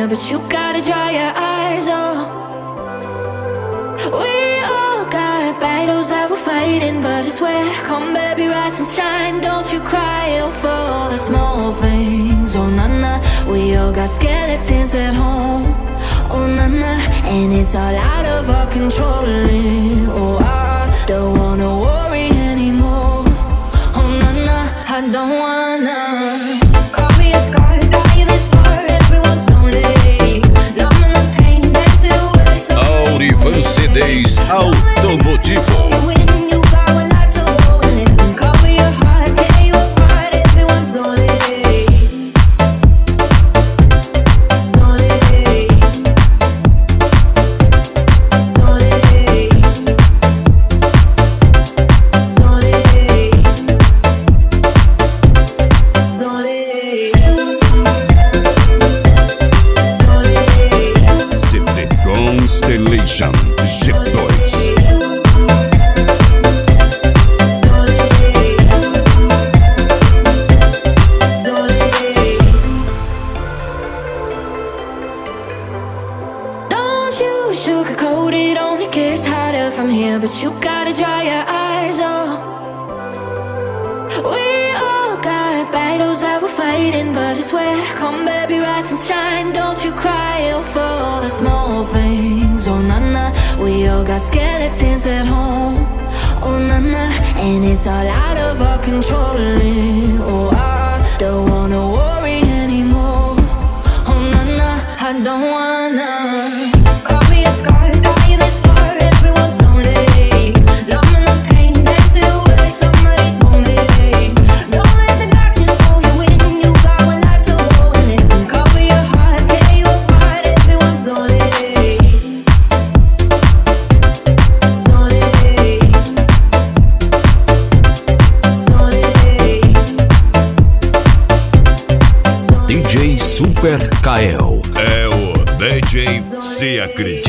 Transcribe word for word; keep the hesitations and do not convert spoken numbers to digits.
but you gotta dry your eyes, oh. We all got battles that we're fighting, but I swear, come baby, rise and shine. Don't you cry for all the small things, oh na na. We all got skeletons at home, oh na na. And it's all out of our control, oh I don't wanna worry anymore, oh na na. I don't wanna. Call me a scar, die in this fire. Everyone's lonely, numb in the pain, dancing away. Aurivan C Ds Automotivo. Constellation G dois. Don't you sugarcoat it, only gets harder from here, but you gotta dry your eyes, oh. We all got battles that we're fighting, but I swear, come baby, rise and shine. Don't you cry for all the small things, oh na na. We all got skeletons at home, oh na na. And it's all out of our control, oh I don't wanna worry anymore, oh na na. I don't wanna. Call me a scar, die in this fire. Everyone's lonely, numb in the pain, dancing away. Somebody's lonely. Don't let the darkness pull you in. You got one life, so go and live. Cover your heart, tear you apart. Everyone's lonely. D J Super Kael é o D J Se Acredita.